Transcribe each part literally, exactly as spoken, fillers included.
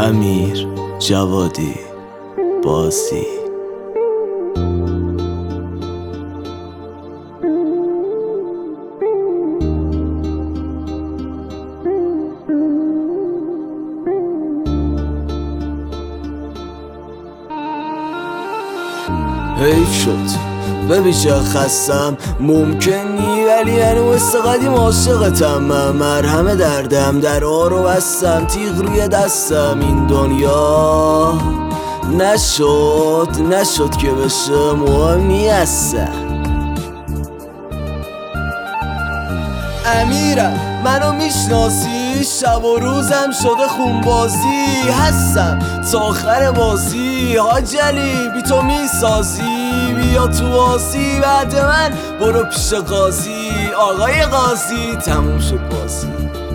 امیر جوادی بازی. حیف شد ببین چه خستم، ممکنی ولی هنو مثل قدیم عاشقتم. من مرهم دردم در آرو بستم، تیغ روی دستم. این دنیا نشد نشد که بشه مهمی هستم. امیرم منو میشناسی، شب و روزم شده خونبازی. هستم تا آخر بازی، حاجلی بی تو میسازی. بیا تو بازی بعد من برو پیش قاضی. آقای قاضی تموم شد بازی.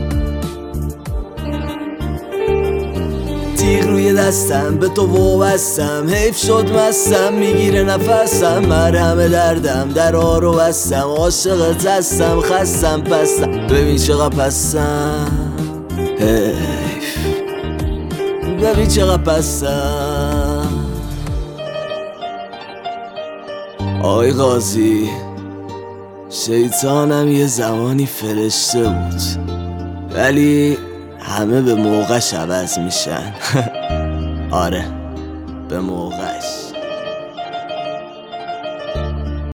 تیغ روی دستم به تو وابستم، حیف شد مستم میگیره نفسم. مرهم دردم در آرو بستم، عاشقت هستم خستم پستم. ببین چقدر پستم، حیف ببین چقدر پستم. آقای قاضی شیطانم یه زمانی فرشته بود، ولی همه به موقعش عوض میشن. آره به موقعش.